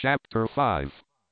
Chapter 5.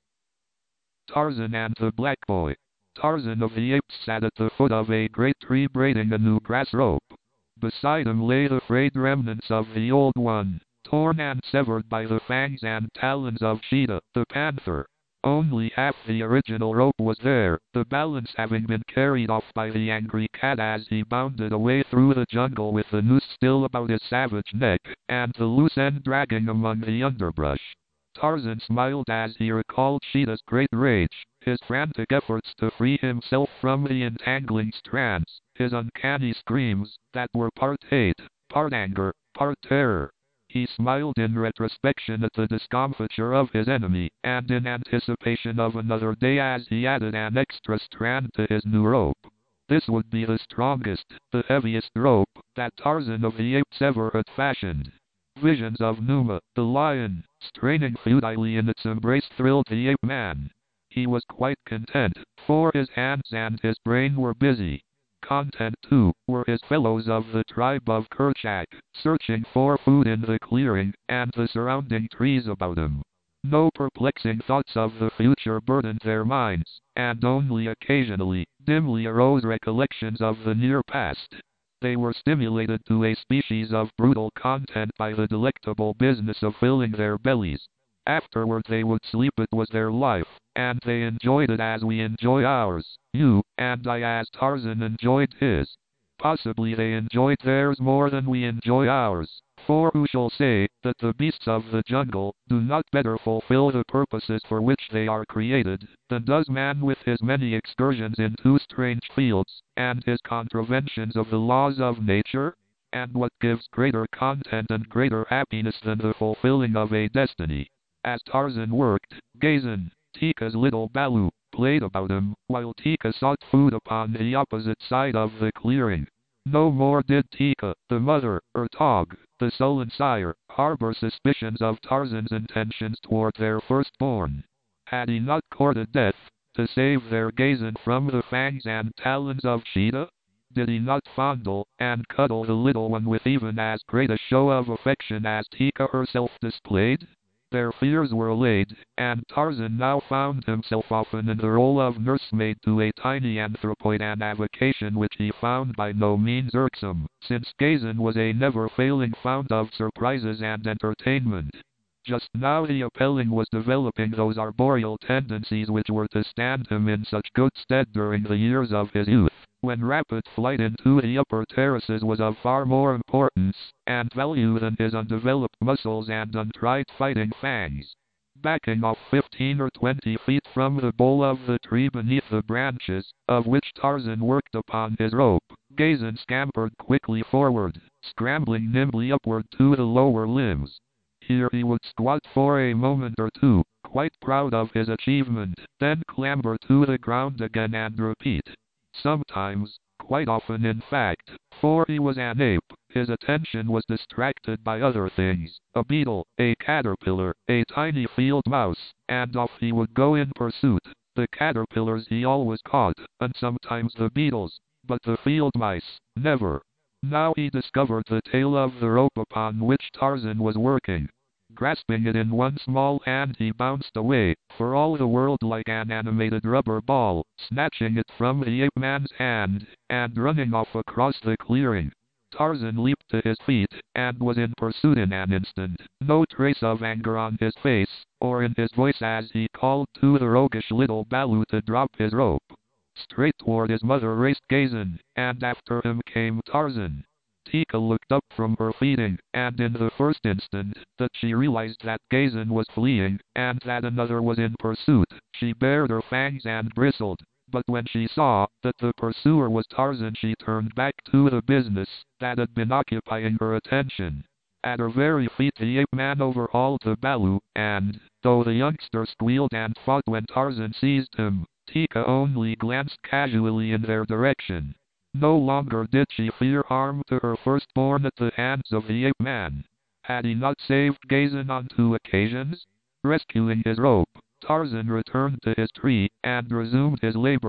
Tarzan and the Black Boy. Tarzan of the Apes sat at the foot of a great tree braiding a new grass rope. Beside him lay the frayed remnants of the old one, torn and severed by the fangs and talons of Sheeta, the panther. Only half the original rope was there, the balance having been carried off by the angry cat as he bounded away through the jungle with the noose still about his savage neck, and the loose end dragging among the underbrush. Tarzan smiled as he recalled Sheeta's great rage, his frantic efforts to free himself from the entangling strands, his uncanny screams that were part hate, part anger, part terror. He smiled in retrospection at the discomfiture of his enemy, and in anticipation of another day as he added an extra strand to his new rope. This would be the strongest, the heaviest rope that Tarzan of the Apes ever had fashioned. Visions of Numa, the lion, straining futilely in its embrace thrilled the ape man. He was quite content, for his hands and his brain were busy. Content, too, were his fellows of the tribe of Kerchak, searching for food in the clearing and the surrounding trees about him. No perplexing thoughts of the future burdened their minds, and only occasionally, dimly arose recollections of the near past. They were stimulated to a species of brutal content by the delectable business of filling their bellies. Afterward they would sleep. It was their life, and they enjoyed it as we enjoy ours, you and I, as Tarzan enjoyed his. Possibly they enjoyed theirs more than we enjoy ours, for who shall say that the beasts of the jungle do not better fulfill the purposes for which they are created than does man with his many excursions into strange fields, and his contraventions of the laws of nature? And what gives greater content and greater happiness than the fulfilling of a destiny? As Tarzan worked, Gazan, Teeka's little Balu, played about him, while Teeka sought food upon the opposite side of the clearing. No more did Teeka, the mother, or Tog, the sullen sire, harbor suspicions of Tarzan's intentions toward their firstborn. Had he not courted death, to save their Gazan from the fangs and talons of Sheeta? Did he not fondle and cuddle the little one with even as great a show of affection as Teeka herself displayed? Their fears were allayed, and Tarzan now found himself often in the role of nursemaid to a tiny anthropoid, an avocation which he found by no means irksome, since Gazan was a never-failing fount of surprises and entertainment. Just now the Appelling was developing those arboreal tendencies which were to stand him in such good stead during the years of his youth, when rapid flight into the upper terraces was of far more importance and value than his undeveloped muscles and untried fighting fangs. Backing off 15 or 20 feet from the bole of the tree beneath the branches, of which Tarzan worked upon his rope, Gazan scampered quickly forward, scrambling nimbly upward to the lower limbs. Here he would squat for a moment or two, quite proud of his achievement, then clamber to the ground again and repeat. Sometimes, quite often in fact, for he was an ape, his attention was distracted by other things, a beetle, a caterpillar, a tiny field mouse, and off he would go in pursuit. The caterpillars he always caught, and sometimes the beetles, but the field mice, never. Now he discovered the tail of the rope upon which Tarzan was working. Grasping it in one small hand he bounced away, for all the world like an animated rubber ball, snatching it from the ape man's hand, and running off across the clearing. Tarzan leaped to his feet, and was in pursuit in an instant, no trace of anger on his face, or in his voice as he called to the roguish little Balu to drop his rope. Straight toward his mother raced Gazan, and after him came Tarzan. Teeka looked up from her feeding, and in the first instant that she realized that Gazan was fleeing, and that another was in pursuit, she bared her fangs and bristled. But when she saw that the pursuer was Tarzan, she turned back to the business that had been occupying her attention. At her very feet the ape man overhauled the Balu, and, though the youngster squealed and fought when Tarzan seized him, Teeka only glanced casually in their direction. No longer did she fear harm to her firstborn at the hands of the ape man. Had he not saved Gazan on 2 occasions? Rescuing his rope, Tarzan returned to his tree and resumed his labor.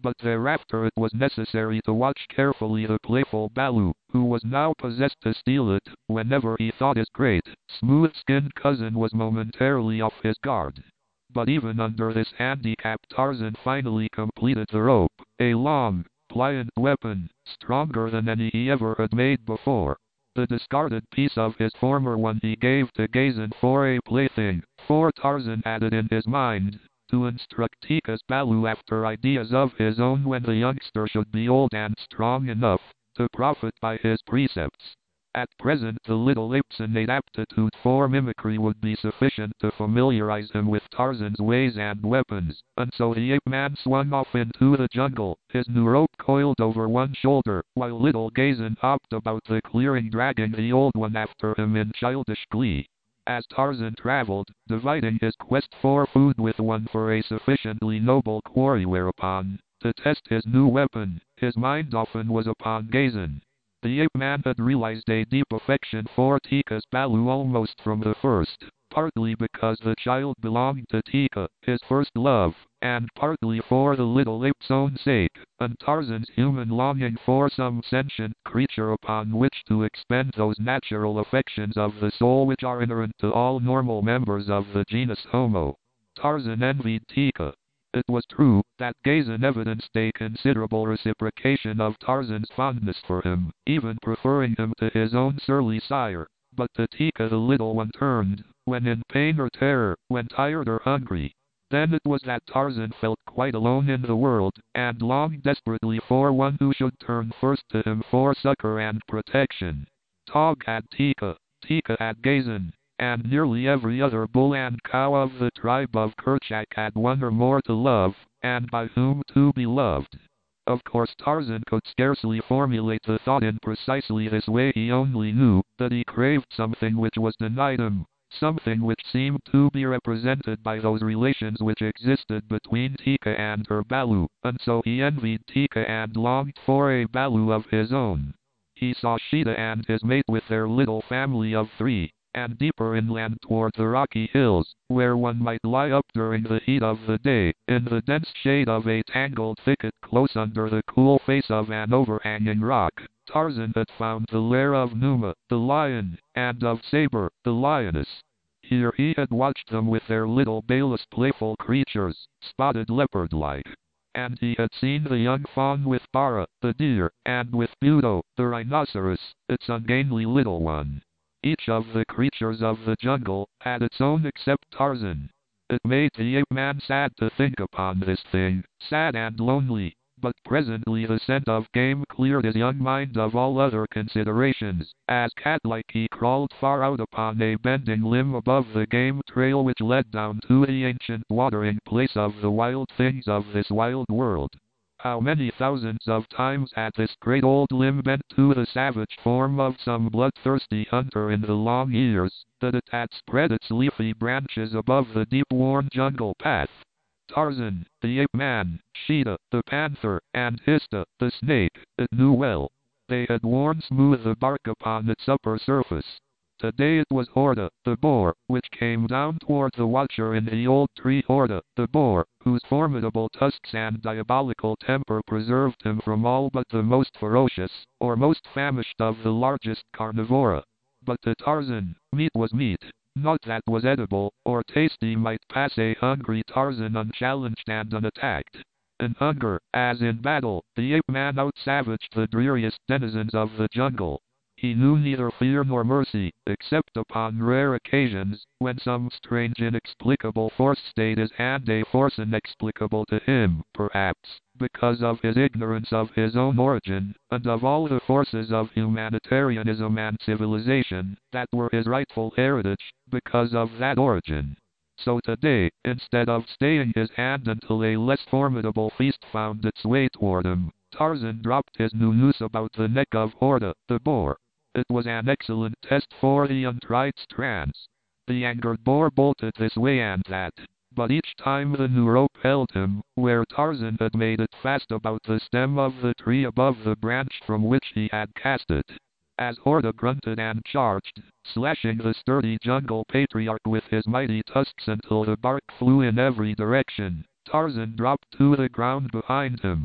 but thereafter it was necessary to watch carefully the playful Baloo, who was now possessed to steal it whenever he thought his great, smooth-skinned cousin was momentarily off his guard. But even under this handicap Tarzan finally completed the rope, a long, pliant weapon, stronger than any he ever had made before. The discarded piece of his former one he gave to Gazan for a plaything, for Tarzan had it in his mind to instruct Teeka's Baloo after ideas of his own when the youngster should be old and strong enough to profit by his precepts. At present the little ape's innate aptitude for mimicry would be sufficient to familiarize him with Tarzan's ways and weapons, and so the ape-man swung off into the jungle, his new rope coiled over one shoulder, while little Gazan hopped about the clearing dragging the old one after him in childish glee. As Tarzan traveled, dividing his quest for food with one for a sufficiently noble quarry whereupon, to test his new weapon, his mind often was upon Gazan. The ape-man had realized a deep affection for Teeka's Baloo almost from the first, partly because the child belonged to Teeka, his first love, and partly for the little ape's own sake, and Tarzan's human longing for some sentient creature upon which to expend those natural affections of the soul which are inherent to all normal members of the genus Homo. Tarzan envied Teeka. It was true that Gazan evidenced a considerable reciprocation of Tarzan's fondness for him, even preferring him to his own surly sire, but to Teeka the little one turned, when in pain or terror, when tired or hungry. Then it was that Tarzan felt quite alone in the world, and longed desperately for one who should turn first to him for succor and protection. Tog had Teeka, Teeka had Gazan, and nearly every other bull and cow of the tribe of Kerchak had one or more to love, and by whom to be loved. Of course Tarzan could scarcely formulate the thought in precisely this way. He only knew that he craved something which was denied him, something which seemed to be represented by those relations which existed between Teeka and her Baloo, and so he envied Teeka and longed for a Baloo of his own. He saw Sheeta and his mate with their little family of 3, and deeper inland toward the rocky hills, where one might lie up during the heat of the day, in the dense shade of a tangled thicket close under the cool face of an overhanging rock. Tarzan had found the lair of Numa, the lion, and of Saber, the lioness. Here he had watched them with their little baleless playful creatures, spotted leopard-like. And he had seen the young fawn with Bara, the deer, and with Buto, the rhinoceros, its ungainly little one. Each of the creatures of the jungle had its own except Tarzan. It made the ape-man sad to think upon this thing, sad and lonely, but presently the scent of game cleared his young mind of all other considerations, as cat-like he crawled far out upon a bending limb above the game trail which led down to the ancient watering place of the wild things of this wild world. How many thousands of times had this great old limb bent to the savage form of some bloodthirsty hunter in the long years that it had spread its leafy branches above the deep-worn jungle path. Tarzan, the ape-man, Sheeta, the panther, and Hista, the snake, it knew well. They had worn smooth the bark upon its upper surface. Today it was Horta, the boar, which came down toward the watcher in the old tree. Horta, the boar, whose formidable tusks and diabolical temper preserved him from all but the most ferocious, or most famished of the largest carnivora. But to Tarzan, meat was meat. Naught that was edible, or tasty might pass a hungry Tarzan unchallenged and unattacked. In hunger, as in battle, the ape-man out-savaged the dreariest denizens of the jungle. He knew neither fear nor mercy, except upon rare occasions, when some strange inexplicable force stayed his hand, a force inexplicable to him, perhaps, because of his ignorance of his own origin, and of all the forces of humanitarianism and civilization, that were his rightful heritage, because of that origin. So today, instead of staying his hand until a less formidable feast found its way toward him, Tarzan dropped his new noose about the neck of Horta, the boar. It was an excellent test for the untried strands. The angered boar bolted this way and that, but each time the new rope held him, where Tarzan had made it fast about the stem of the tree above the branch from which he had cast it. As Horta grunted and charged, slashing the sturdy jungle patriarch with his mighty tusks until the bark flew in every direction, Tarzan dropped to the ground behind him,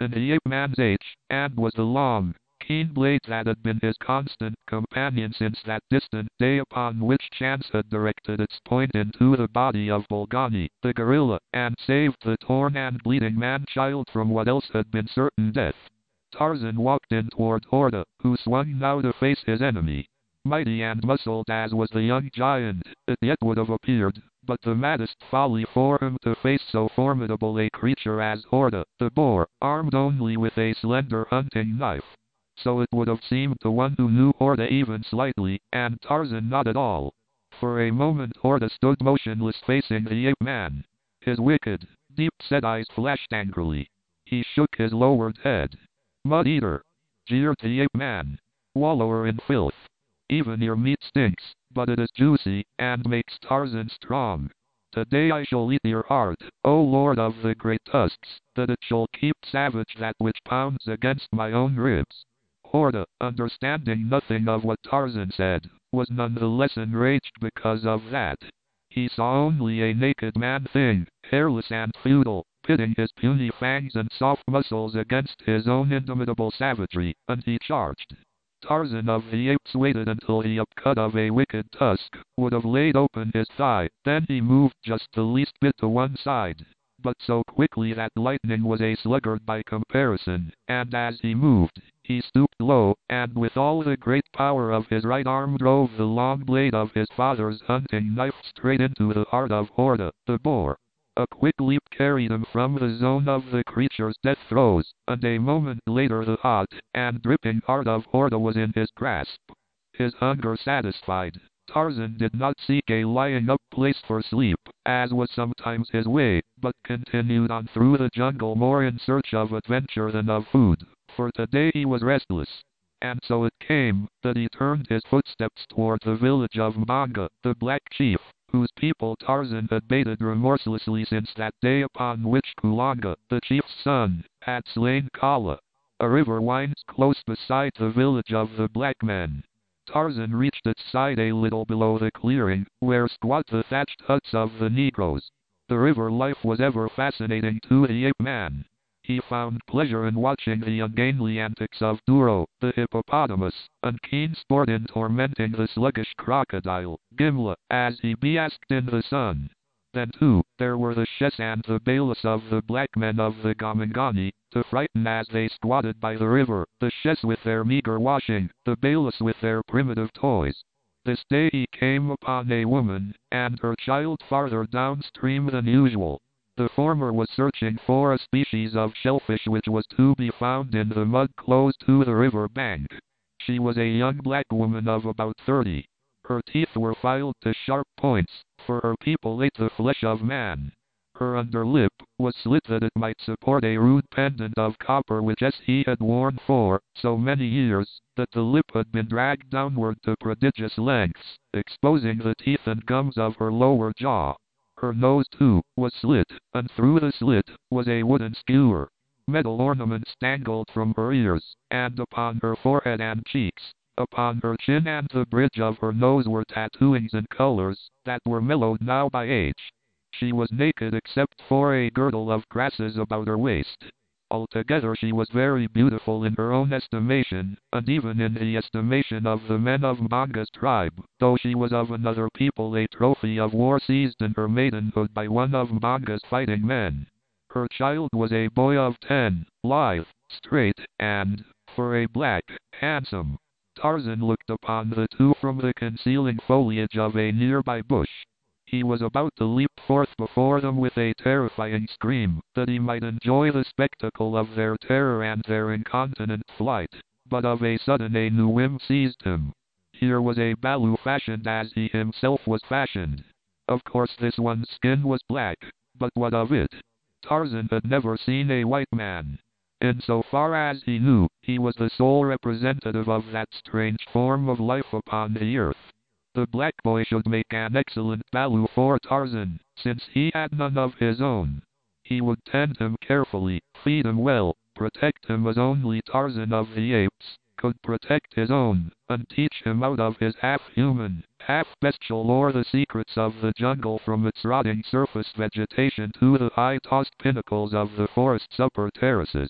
in the ape man's hand was the long, keen blade that had been his constant companion since that distant day upon which chance had directed its point into the body of Bolgani, the gorilla, and saved the torn and bleeding man-child from what else had been certain death. Tarzan walked in toward Horta, who swung now to face his enemy. Mighty and muscled as was the young giant, it yet would have appeared but the maddest folly for him to face so formidable a creature as Horta, the boar, armed only with a slender hunting knife. So it would have seemed to one who knew Horta even slightly, and Tarzan not at all. For a moment Horta stood motionless facing the ape-man. His wicked, deep-set eyes flashed angrily. He shook his lowered head. "Mud-eater!" jeered the ape-man. "Wallower in filth! Even your meat stinks, but it is juicy, and makes Tarzan strong. Today I shall eat your heart, O Lord of the great tusks, that it shall keep savage that which pounds against my own ribs." Horta, understanding nothing of what Tarzan said, was none the less enraged because of that. He saw only a naked man-thing, hairless and futile, pitting his puny fangs and soft muscles against his own indomitable savagery, and he charged. Tarzan of the Apes waited until the upcut of a wicked tusk would have laid open his thigh, then he moved just the least bit to one side, but so quickly that lightning was a sluggard by comparison, and as he moved, he stooped low, and with all the great power of his right arm drove the long blade of his father's hunting knife straight into the heart of Horta, the boar. A quick leap carried him from the zone of the creature's death throes, and a moment later the hot and dripping heart of Horta was in his grasp. His hunger satisfied, Tarzan did not seek a lying-up place for sleep, as was sometimes his way, but continued on through the jungle more in search of adventure than of food, for today he was restless. And so it came that he turned his footsteps toward the village of Mbanga, the Black Chief, whose people Tarzan had baited remorselessly since that day upon which Kulonga, the chief's son, had slain Kala. A river winds close beside the village of the black men. Tarzan reached its side a little below the clearing, where squat the thatched huts of the Negroes. The river life was ever fascinating to the ape-man. He found pleasure in watching the ungainly antics of Duro, the hippopotamus, and keen sport in tormenting the sluggish crocodile, Gimla, as he basked in the sun. Then too, there were the Shes and the Balis of the black men of the Gamangani, to frighten as they squatted by the river, the Shes with their meager washing, the Balis with their primitive toys. This day he came upon a woman, and her child farther downstream than usual. The former was searching for a species of shellfish which was to be found in the mud close to the river bank. She was a young black woman of about 30. Her teeth were filed to sharp points, for her people ate the flesh of man. Her under lip was slit that it might support a rude pendant of copper which he had worn for so many years, that the lip had been dragged downward to prodigious lengths, exposing the teeth and gums of her lower jaw. Her nose, too, was slit, and through the slit was a wooden skewer. Metal ornaments dangled from her ears, and upon her forehead and cheeks. Upon her chin and the bridge of her nose were tattooings in colors that were mellowed now by age. She was naked except for a girdle of grasses about her waist. Altogether she was very beautiful in her own estimation, and even in the estimation of the men of Mbanga's tribe, though she was of another people a trophy of war seized in her maidenhood by one of Mbanga's fighting men. Her child was a boy of 10, lithe, straight, and, for a black, handsome. Tarzan looked upon the two from the concealing foliage of a nearby bush. He was about to leap forth before them with a terrifying scream, that he might enjoy the spectacle of their terror and their incontinent flight, but of a sudden a new whim seized him. Here was a Balu fashioned as he himself was fashioned. Of course this one's skin was black, but what of it? Tarzan had never seen a white man. In so far as he knew, he was the sole representative of that strange form of life upon the earth. The black boy should make an excellent Balu for Tarzan, since he had none of his own. He would tend him carefully, feed him well, protect him as only Tarzan of the Apes could protect his own, and teach him out of his half-human, half-bestial lore the secrets of the jungle from its rotting surface vegetation to the high-tossed pinnacles of the forest's upper terraces.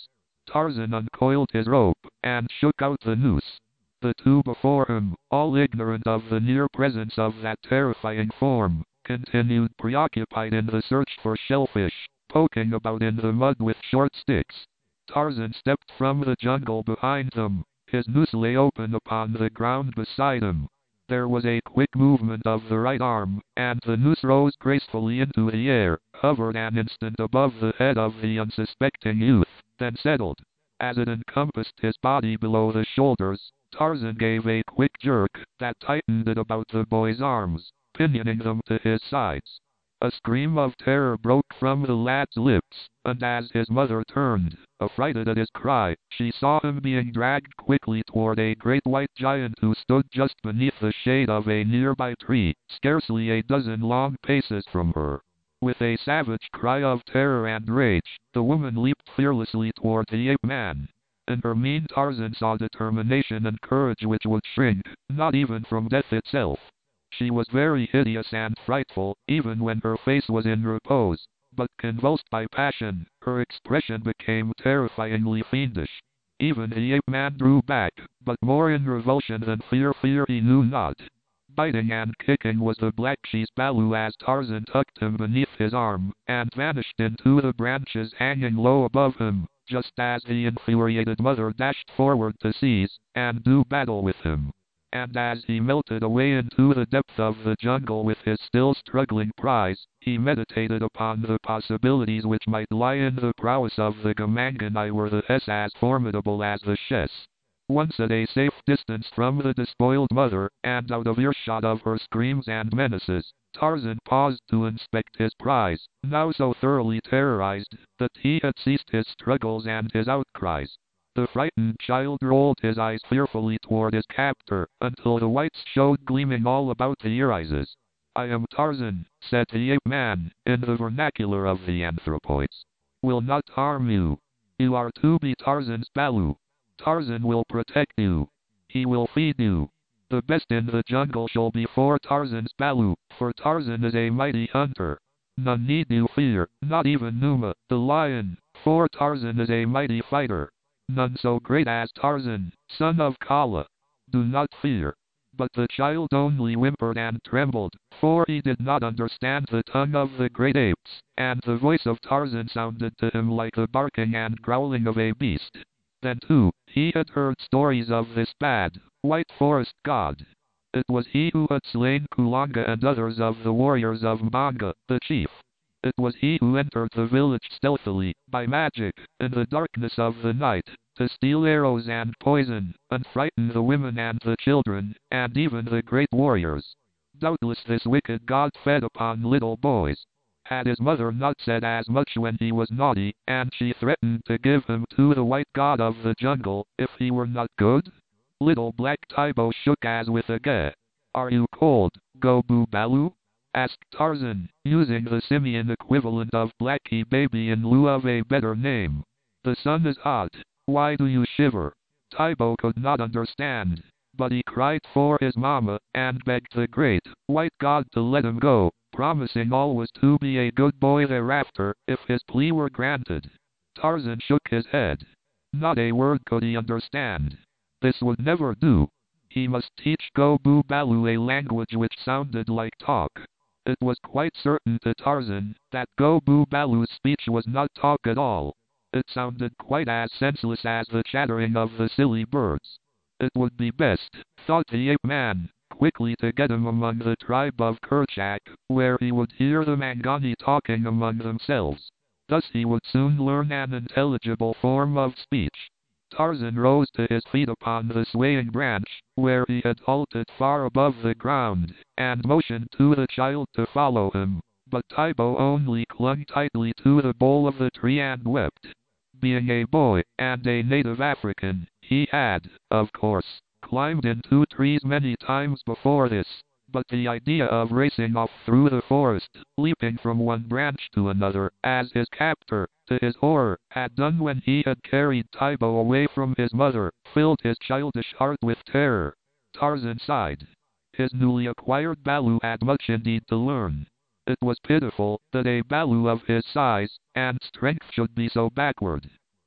Tarzan uncoiled his rope, and shook out the noose. The two before him, all ignorant of the near presence of that terrifying form, continued preoccupied in the search for shellfish, poking about in the mud with short sticks. Tarzan stepped from the jungle behind them. His noose lay open upon the ground beside him. There was a quick movement of the right arm, and the noose rose gracefully into the air, hovered an instant above the head of the unsuspecting youth, then settled. As it encompassed his body below the shoulders, Tarzan gave a quick jerk that tightened it about the boy's arms, pinioning them to his sides. A scream of terror broke from the lad's lips, and as his mother turned, affrighted at his cry, she saw him being dragged quickly toward a great white giant who stood just beneath the shade of a nearby tree, scarcely a dozen long paces from her. With a savage cry of terror and rage, the woman leaped fearlessly toward the ape-man. In her mien Tarzan saw determination and courage which would shrink, not even from death itself. She was very hideous and frightful, even when her face was in repose, but convulsed by passion, her expression became terrifyingly fiendish. Even the ape-man drew back, but more in revulsion than fear he knew not. Biting and kicking was the Black She's Balu as Tarzan tucked him beneath his arm, and vanished into the branches hanging low above him, just as the infuriated mother dashed forward to seize and do battle with him. And as he melted away into the depth of the jungle with his still struggling prize, he meditated upon the possibilities which might lie in the prowess of the Gamanganai were the S as formidable as the Shes. Once at a safe distance from the despoiled mother, and out of earshot of her screams and menaces, Tarzan paused to inspect his prize, now so thoroughly terrorized that he had ceased his struggles and his outcries. The frightened child rolled his eyes fearfully toward his captor, until the whites showed gleaming all about the irises. "I am Tarzan," said the ape-man, in the vernacular of the anthropoids. "Will not harm you. You are to be Tarzan's Balu. Tarzan will protect you. He will feed you. The best in the jungle shall be for Tarzan's Balu, for Tarzan is a mighty hunter. None need you fear, not even Numa, the lion, for Tarzan is a mighty fighter. None so great as Tarzan, son of Kala. Do not fear." But the child only whimpered and trembled, for he did not understand the tongue of the great apes, and the voice of Tarzan sounded to him like the barking and growling of a beast. Then too, he had heard stories of this bad, white forest god. It was he who had slain Kulonga and others of the warriors of Mbanga, the chief. It was he who entered the village stealthily, by magic, in the darkness of the night, to steal arrows and poison, and frighten the women and the children, and even the great warriors. Doubtless this wicked god fed upon little boys. Had his mother not said as much when he was naughty, and she threatened to give him to the white god of the jungle, if he were not good? Little Black Tybo shook as with a gah. "Are you cold, Gobu Balu?" asked Tarzan, using the simian equivalent of Blackie Baby in lieu of a better name. "The sun is hot. Why do you shiver?" Tybo could not understand, but he cried for his mama, and begged the great, white god to let him go, promising always to be a good boy thereafter, if his plea were granted. Tarzan shook his head. Not a word could he understand. This would never do. He must teach Gobu Balu a language which sounded like talk. It was quite certain to Tarzan that Gobu Balu's speech was not talk at all. It sounded quite as senseless as the chattering of the silly birds. It would be best, thought the ape-man, quickly to get him among the tribe of Kerchak, where he would hear the Mangani talking among themselves. Thus he would soon learn an intelligible form of speech. Tarzan rose to his feet upon the swaying branch, where he had halted far above the ground, and motioned to the child to follow him, but Tybo only clung tightly to the bole of the tree and wept. Being a boy, and a native African, he had, of course, climbed into trees many times before this, but the idea of racing off through the forest, leaping from one branch to another, as his captor, to his horror, had done when he had carried Tybo away from his mother, filled his childish heart with terror. Tarzan sighed. His newly acquired Balu had much indeed to learn. It was pitiful that a Balu of his size and strength should be so backward.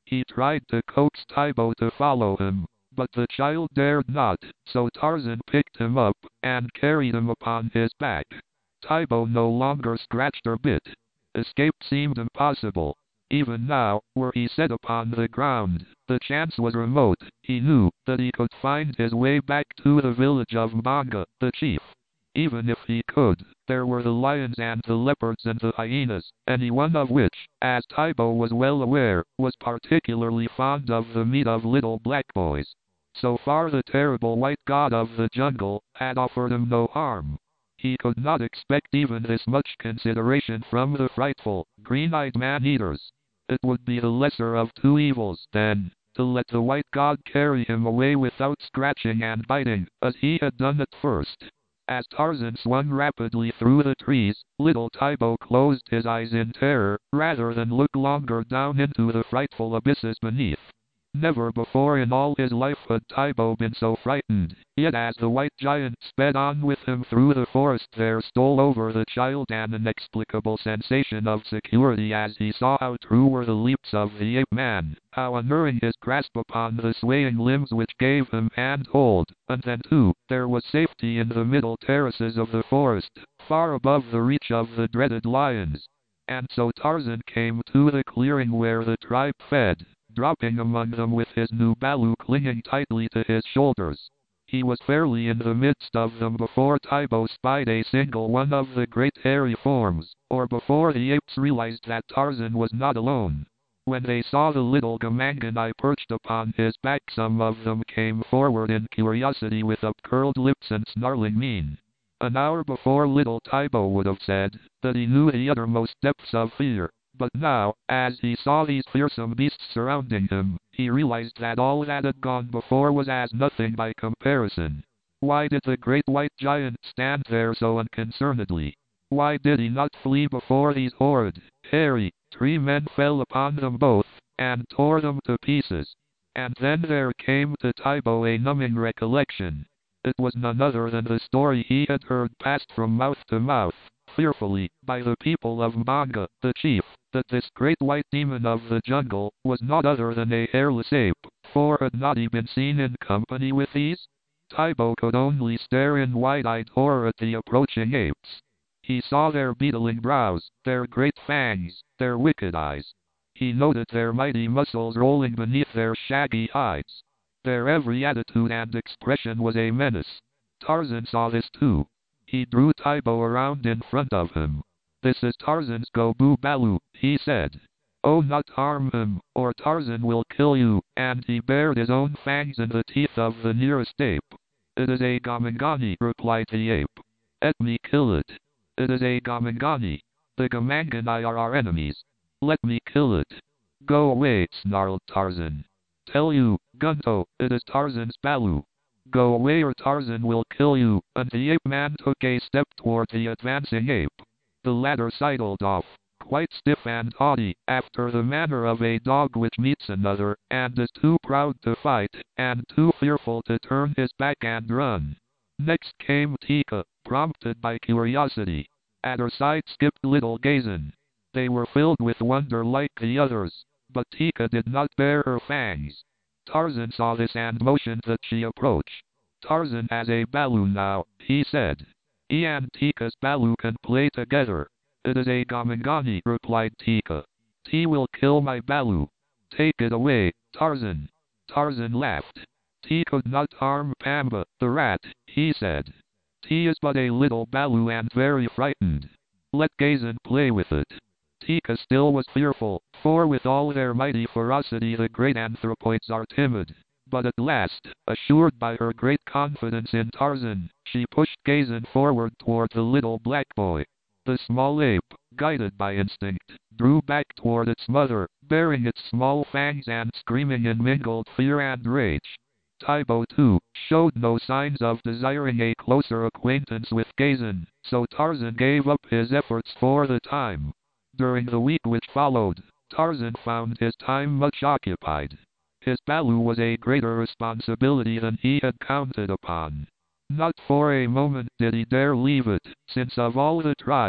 He tried to coax Tibo to follow him, but the child dared not, so Tarzan picked him up and carried him upon his back. Tibo no longer scratched or bit. Escape seemed impossible. Even now, were he set upon the ground, the chance was remote. He knew that he could find his way back to the village of Mbanga, the chief. Even if he could, there were the lions and the leopards and the hyenas, any one of which, as Tibo was well aware, was particularly fond of the meat of little black boys. So far the terrible white god of the jungle had offered him no harm. He could not expect even this much consideration from the frightful, green-eyed man-eaters. It would be the lesser of two evils, then, to let the white god carry him away without scratching and biting, as he had done at first. As Tarzan swung rapidly through the trees, little Tibo closed his eyes in terror, rather than look longer down into the frightful abysses beneath. Never before in all his life had Tibo been so frightened, yet as the white giant sped on with him through the forest there stole over the child an inexplicable sensation of security as he saw how true were the leaps of the ape-man, how unerring his grasp upon the swaying limbs which gave him hand-hold, and then too, there was safety in the middle terraces of the forest, far above the reach of the dreaded lions. And so Tarzan came to the clearing where the tribe fed, dropping among them with his new balu clinging tightly to his shoulders. He was fairly in the midst of them before Tibo spied a single one of the great hairy forms, or before the apes realized that Tarzan was not alone. When they saw the little Gamangani perched upon his back, some of them came forward in curiosity with upcurled lips and snarling mien. An hour before little Tibo would have said that he knew the uttermost depths of fear. But now, as he saw these fearsome beasts surrounding him, he realized that all that had gone before was as nothing by comparison. Why did the great white giant stand there so unconcernedly? Why did he not flee before these horrid, hairy, tree men fell upon them both, and tore them to pieces? And then there came to Tibo a numbing recollection. It was none other than the story he had heard passed from mouth to mouth, fearfully, by the people of Mbanga, the chief, that this great white demon of the jungle was not other than a hairless ape, for had not he been seen in company with these? Tibo could only stare in wide-eyed horror at the approaching apes. He saw their beetling brows, their great fangs, their wicked eyes. He noted their mighty muscles rolling beneath their shaggy hides. Their every attitude and expression was a menace. Tarzan saw this too. He drew Tibo around in front of him. "This is Tarzan's Gobu Balu," he said. "Oh, not harm him, or Tarzan will kill you," and he bared his own fangs in the teeth of the nearest ape. "It is a Gamangani," replied the ape. "Let me kill it." "It is a Gamangani. The Gamangani are our enemies. Let me kill it." "Go away," snarled Tarzan. "Tell you, Gunto, it is Tarzan's Balu. Go away or Tarzan will kill you," and the ape-man took a step toward the advancing ape. The latter sidled off, quite stiff and haughty, after the manner of a dog which meets another, and is too proud to fight, and too fearful to turn his back and run. Next came Tika, prompted by curiosity. At her side skipped little Gazan. They were filled with wonder like the others, but Tika did not bare her fangs. Tarzan saw this and motioned that she approach. "Tarzan has a Balu now," he said. "He and Tika's Balu can play together." "It is a Gamangani," replied Tika. "He will kill my Balu. Take it away, Tarzan." Tarzan laughed. "He could not harm Pamba, the rat," he said. "He is but a little Balu and very frightened. Let Gazan play with it." Tika still was fearful, for with all their mighty ferocity the great anthropoids are timid. But at last, assured by her great confidence in Tarzan, she pushed Gazan forward toward the little black boy. The small ape, guided by instinct, drew back toward its mother, baring its small fangs and screaming in mingled fear and rage. Tibo, too, showed no signs of desiring a closer acquaintance with Gazan, so Tarzan gave up his efforts for the time. During the week which followed, Tarzan found his time much occupied. His Balu was a greater responsibility than he had counted upon. Not for a moment did he dare leave it, since of all the tribe,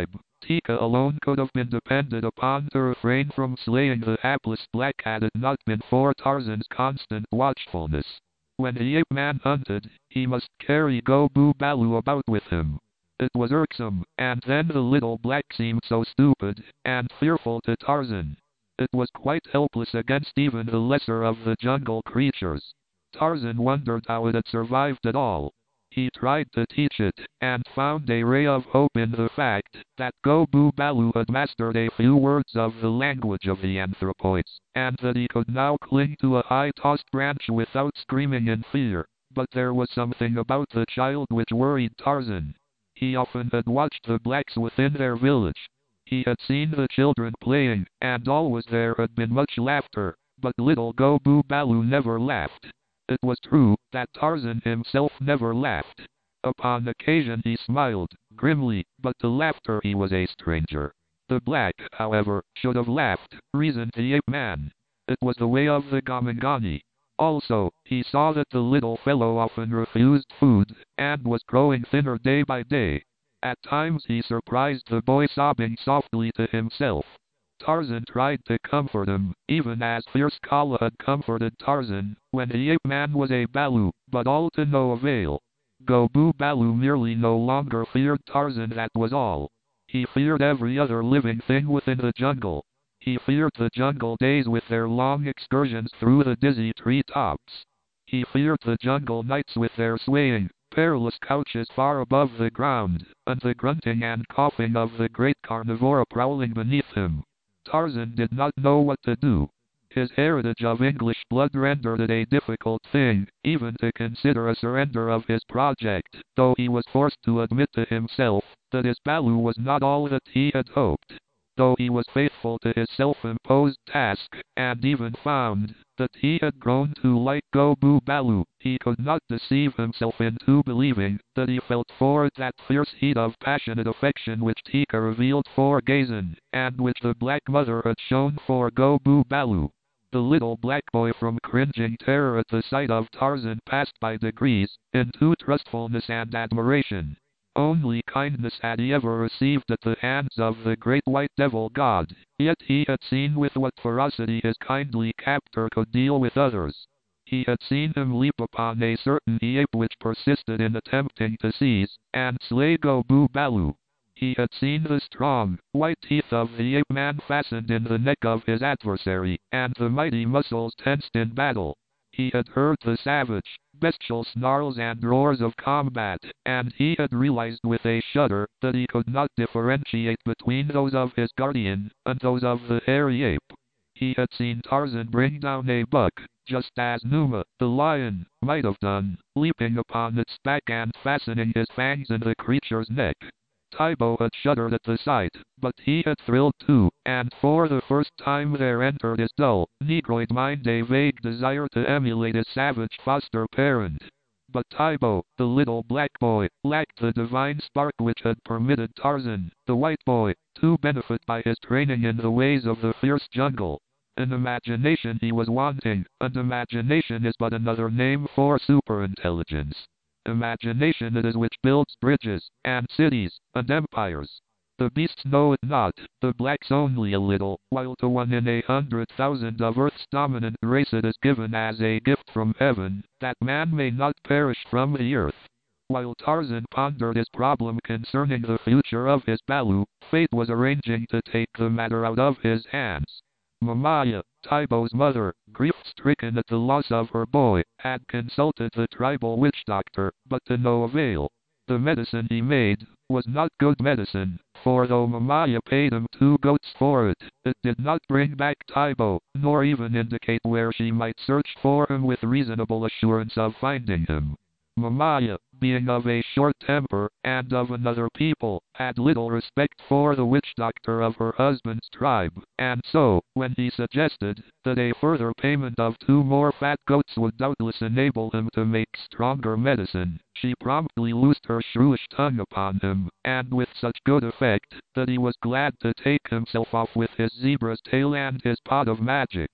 Tika alone could have been depended upon to refrain from slaying the hapless black had it not been for Tarzan's constant watchfulness. When the ape man hunted, he must carry Go Balu about with him. It was irksome, and then the little black seemed so stupid and fearful to Tarzan. It was quite helpless against even the lesser of the jungle creatures. Tarzan wondered how it had survived at all. He tried to teach it, and found a ray of hope in the fact that Go Balu had mastered a few words of the language of the anthropoids, and that he could now cling to a high-tossed branch without screaming in fear. But there was something about the child which worried Tarzan. He often had watched the blacks within their village. He had seen the children playing, and always there had been much laughter, but little Go Balu never laughed. It was true that Tarzan himself never laughed. Upon occasion he smiled, grimly, but to laughter he was a stranger. The black, however, should have laughed, reasoned the ape man. It was the way of the Gamangani. Also, he saw that the little fellow often refused food, and was growing thinner day by day. At times he surprised the boy sobbing softly to himself. Tarzan tried to comfort him, even as fierce Kala had comforted Tarzan, when the ape man was a Balu, but all to no avail. Go Balu merely no longer feared Tarzan, that was all. He feared every other living thing within the jungle. He feared the jungle days with their long excursions through the dizzy tree tops. He feared the jungle nights with their swaying, perilous couches far above the ground, and the grunting and coughing of the great carnivora prowling beneath him. Tarzan did not know what to do. His heritage of English blood rendered it a difficult thing, even to consider a surrender of his project, though he was forced to admit to himself that his Balu was not all that he had hoped. Though he was faithful to his self-imposed task, and even found that he had grown to like Go Balu, he could not deceive himself into believing that he felt for it that fierce heat of passionate affection which Tika revealed for Gazan, and which the black mother had shown for Go Balu. The little black boy, from cringing terror at the sight of Tarzan, passed by degrees into trustfulness and admiration. Only kindness had he ever received at the hands of the great white devil god, yet he had seen with what ferocity his kindly captor could deal with others. He had seen him leap upon a certain ape which persisted in attempting to seize and slay Go Balu. He had seen the strong, white teeth of the ape man fastened in the neck of his adversary, and the mighty muscles tensed in battle. He had heard the savage, bestial snarls and roars of combat, and he had realized with a shudder that he could not differentiate between those of his guardian and those of the hairy ape. He had seen Tarzan bring down a buck, just as Numa, the lion, might have done, leaping upon its back and fastening his fangs in the creature's neck. Tybo had shuddered at the sight, but he had thrilled too, and for the first time there entered his dull, negroid mind a vague desire to emulate his savage foster parent. But Tybo, the little black boy, lacked the divine spark which had permitted Tarzan, the white boy, to benefit by his training in the ways of the fierce jungle. An imagination he was wanting, and imagination is but another name for superintelligence. Imagination it is which builds bridges, and cities, and empires. The beasts know it not, the blacks only a little, while to 1 in 100,000 of Earth's dominant race it is given as a gift from heaven, that man may not perish from the earth. While Tarzan pondered his problem concerning the future of his Balu, fate was arranging to take the matter out of his hands. Mamaya, Tybo's mother, grief-stricken at the loss of her boy, had consulted the tribal witch doctor, but to no avail. The medicine he made was not good medicine, for though Mamaya paid him 2 goats for it, it did not bring back Tybo, nor even indicate where she might search for him with reasonable assurance of finding him. Mamaya, being of a short temper, and of another people, had little respect for the witch doctor of her husband's tribe, and so, when he suggested that a further payment of 2 more fat goats would doubtless enable him to make stronger medicine, she promptly loosed her shrewish tongue upon him, and with such good effect that he was glad to take himself off with his zebra's tail and his pot of magic.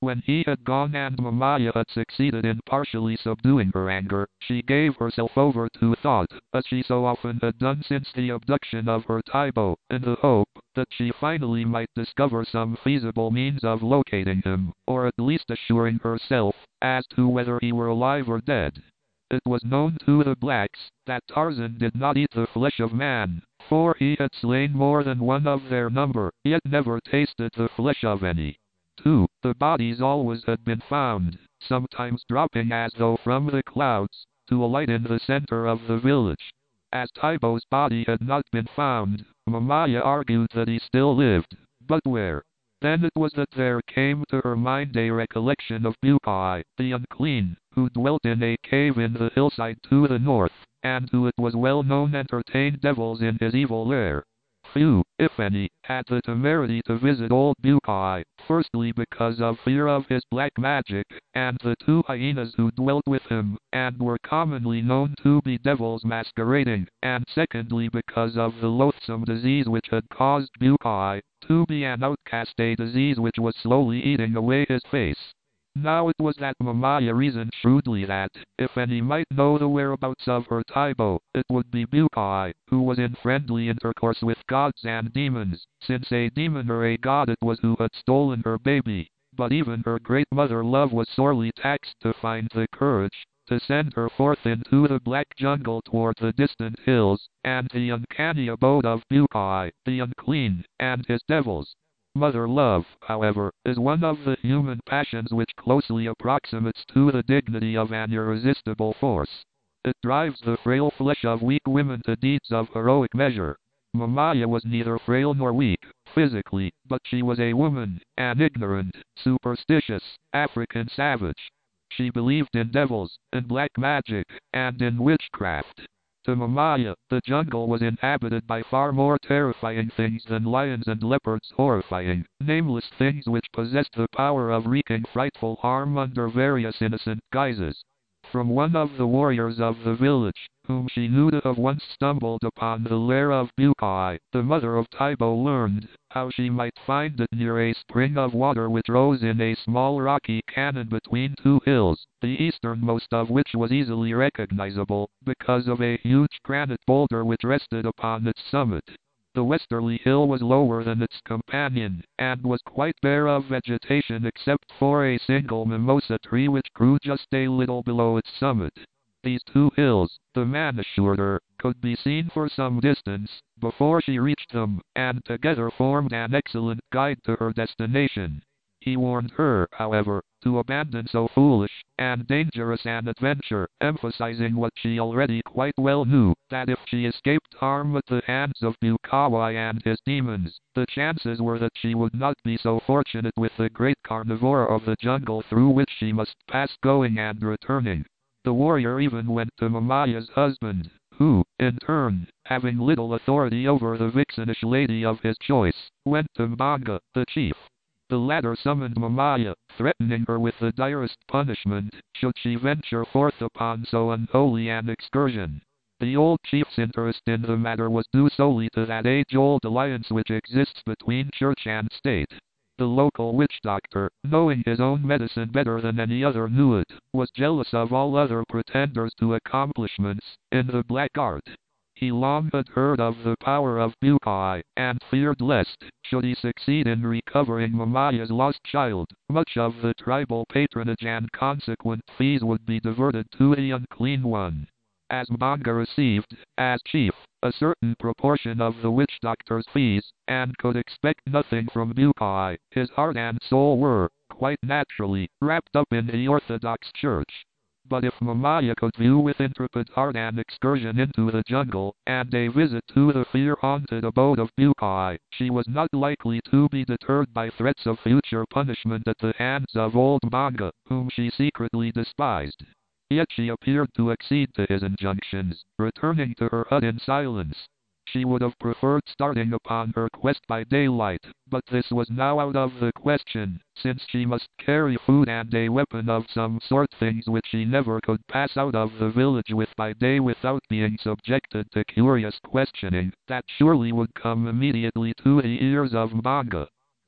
When he had gone and Mamaya had succeeded in partially subduing her anger, she gave herself over to thought, as she so often had done since the abduction of her Taibo, in the hope that she finally might discover some feasible means of locating him, or at least assuring herself as to whether he were alive or dead. It was known to the blacks that Tarzan did not eat the flesh of man, for he had slain more than one of their number, yet never tasted the flesh of any. 2. The bodies always had been found, sometimes dropping as though from the clouds, to alight in the center of the village. As Taibo's body had not been found, Mamaya argued that he still lived, but where? Then it was that there came to her mind a recollection of Bukai, the unclean, who dwelt in a cave in the hillside to the north, and who it was well known entertained devils in his evil lair. Few, if any, had the temerity to visit old Bukai, firstly because of fear of his black magic, and the two hyenas who dwelt with him, and were commonly known to be devils masquerading, and secondly because of the loathsome disease which had caused Bukai to be an outcast, a disease which was slowly eating away his face. Now it was that Mamaya reasoned shrewdly that, if any might know the whereabouts of her Taibo, it would be Bukai, who was in friendly intercourse with gods and demons, since a demon or a god it was who had stolen her baby. But even her great mother love was sorely taxed to find the courage to send her forth into the black jungle toward the distant hills, and the uncanny abode of Bukai, the unclean, and his devils. Mother love, however, is one of the human passions which closely approximates to the dignity of an irresistible force. It drives the frail flesh of weak women to deeds of heroic measure. Mamaya was neither frail nor weak, physically, but she was a woman, an ignorant, superstitious, African savage. She believed in devils, in black magic, and in witchcraft. To Mamaya, the jungle was inhabited by far more terrifying things than lions and leopards, horrifying, nameless things which possessed the power of wreaking frightful harm under various innocent guises. From one of the warriors of the village, whom she knew to have once stumbled upon the lair of Bukai, the mother of Taibo learned how she might find it near a spring of water which rose in a small rocky canon between two hills, the easternmost of which was easily recognizable because of a huge granite boulder which rested upon its summit. The westerly hill was lower than its companion, and was quite bare of vegetation except for a single mimosa tree which grew just a little below its summit. These two hills, the man assured her, could be seen for some distance before she reached them, and together formed an excellent guide to her destination. He warned her, however, to abandon so foolish and dangerous an adventure, emphasizing what she already quite well knew, that if she escaped harm at the hands of Bukai and his demons, the chances were that she would not be so fortunate with the great carnivore of the jungle through which she must pass going and returning. The warrior even went to Mamaya's husband, who, in turn, having little authority over the vixenish lady of his choice, went to Mbanga, the chief. The latter summoned Mamaya, threatening her with the direst punishment should she venture forth upon so unholy an excursion. The old chief's interest in the matter was due solely to that age-old alliance which exists between church and state. The local witch doctor, knowing his own medicine better than any other knew it, was jealous of all other pretenders to accomplishments in the black art. He long had heard of the power of Bukai, and feared lest, should he succeed in recovering Mamaya's lost child, much of the tribal patronage and consequent fees would be diverted to the unclean one. As Mbanga received, as chief, a certain proportion of the witch doctor's fees, and could expect nothing from Bukai, his heart and soul were, quite naturally, wrapped up in the Orthodox Church. But if Mamaya could view with intrepid heart an excursion into the jungle, and a visit to the fear-haunted abode of Bukai, she was not likely to be deterred by threats of future punishment at the hands of old Mbanga, whom she secretly despised. Yet she appeared to accede to his injunctions, returning to her hut in silence. She would have preferred starting upon her quest by daylight, but this was now out of the question, since she must carry food and a weapon of some sort, things which she never could pass out of the village with by day without being subjected to curious questioning, that surely would come immediately to the ears of Mbanga.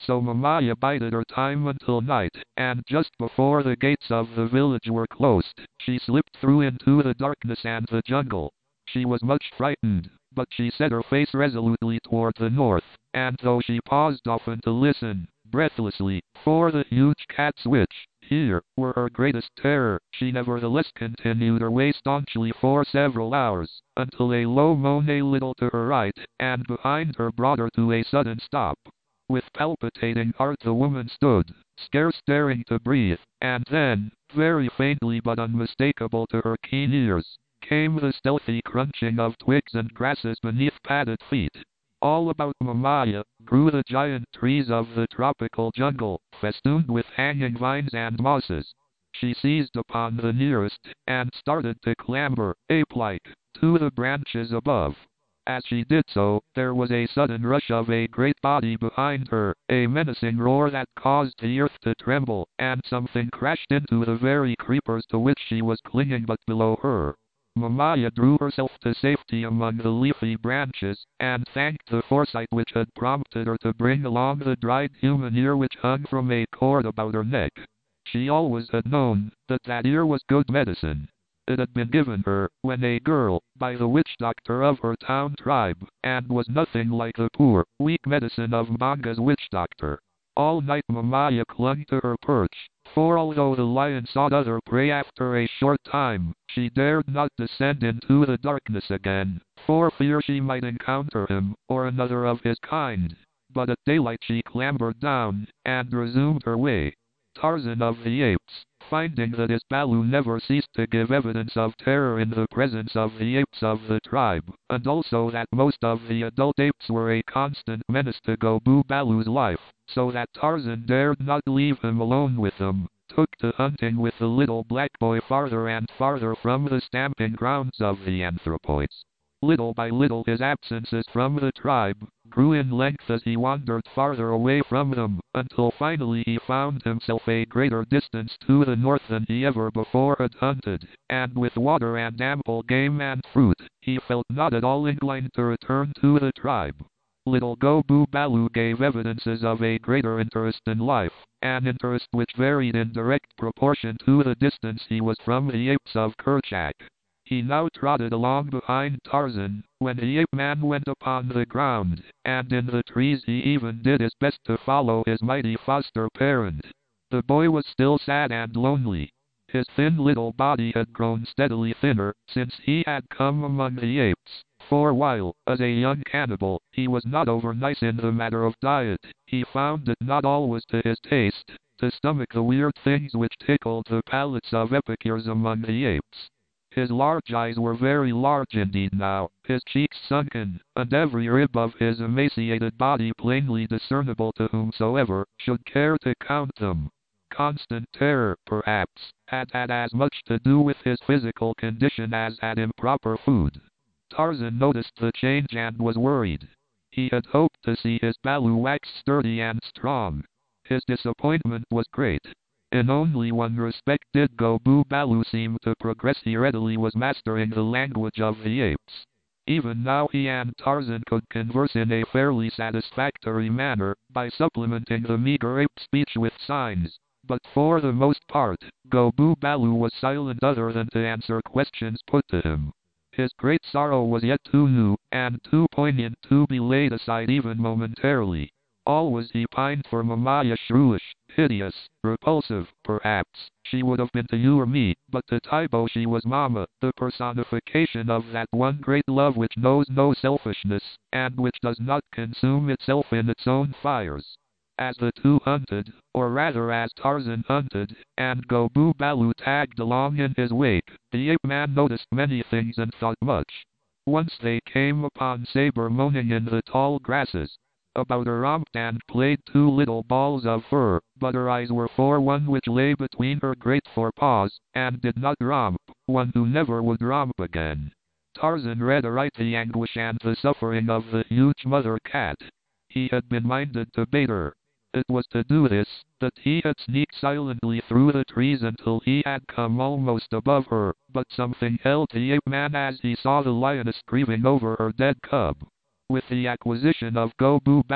So Mamaya bided her time until night, and just before the gates of the village were closed, she slipped through into the darkness and the jungle. She was much frightened, but she set her face resolutely toward the north, and though she paused often to listen, breathlessly, for the huge cats which, here, were her greatest terror, she nevertheless continued her way staunchly for several hours, until a low moan a little to her right, and behind her brought her to a sudden stop. With palpitating heart the woman stood, scarce daring to breathe, and then, very faintly but unmistakable to her keen ears, came the stealthy crunching of twigs and grasses beneath padded feet. All about Mamaya grew the giant trees of the tropical jungle, festooned with hanging vines and mosses. She seized upon the nearest, and started to clamber, ape-like, to the branches above. As she did so, there was a sudden rush of a great body behind her, a menacing roar that caused the earth to tremble, and something crashed into the very creepers to which she was clinging but below her. Mamaya drew herself to safety among the leafy branches, and thanked the foresight which had prompted her to bring along the dried human ear which hung from a cord about her neck. She always had known that that ear was good medicine. It had been given her, when a girl, by the witch doctor of her town tribe, and was nothing like the poor, weak medicine of Manga's witch doctor. All night Mamaya clung to her perch, for although the lion sought other prey after a short time, she dared not descend into the darkness again, for fear she might encounter him, or another of his kind. But at daylight she clambered down, and resumed her way. Tarzan of the Apes, finding that his Balu never ceased to give evidence of terror in the presence of the apes of the tribe, and also that most of the adult apes were a constant menace to Gobu Balu's life, so that Tarzan dared not leave him alone with them, took to hunting with the little black boy farther and farther from the stamping grounds of the anthropoids. Little by little his absences from the tribe grew in length as he wandered farther away from them, until finally he found himself a greater distance to the north than he ever before had hunted, and with water and ample game and fruit, he felt not at all inclined to return to the tribe. Little Gobu Balu gave evidences of a greater interest in life, an interest which varied in direct proportion to the distance he was from the apes of Kerchak. He now trotted along behind Tarzan, when the ape-man went upon the ground, and in the trees he even did his best to follow his mighty foster parent. The boy was still sad and lonely. His thin little body had grown steadily thinner since he had come among the apes, for while, as a young cannibal, he was not over nice in the matter of diet, he found it not always to his taste to stomach the weird things which tickled the palates of epicures among the apes. His large eyes were very large indeed now, his cheeks sunken, and every rib of his emaciated body plainly discernible to whomsoever should care to count them. Constant terror, perhaps, had had as much to do with his physical condition as had improper food. Tarzan noticed the change and was worried. He had hoped to see his Balu wax sturdy and strong. His disappointment was great. In only one respect did Gobu Balu seem to progress. He readily was mastering the language of the apes. Even now he and Tarzan could converse in a fairly satisfactory manner, by supplementing the meager ape speech with signs. But for the most part, Gobu Balu was silent other than to answer questions put to him. His great sorrow was yet too new, and too poignant to be laid aside even momentarily. Always he pined for Mamaya, shrewish, hideous, repulsive, perhaps, she would have been to you or me, but to Taibo she was Mama, the personification of that one great love which knows no selfishness, and which does not consume itself in its own fires. As the two hunted, or rather as Tarzan hunted, and Gobu Balu tagged along in his wake, the ape-man noticed many things and thought much. Once they came upon Saber moaning in the tall grasses. About her romped and played two little balls of fur, but her eyes were for one which lay between her great forepaws, and did not romp, one who never would romp again. Tarzan read aright the anguish and the suffering of the huge mother cat. He had been minded to bait her. It was to do this, that he had sneaked silently through the trees until he had come almost above her, but something held the ape-man as he saw the lioness grieving over her dead cub. With the acquisition of Gobu Balu,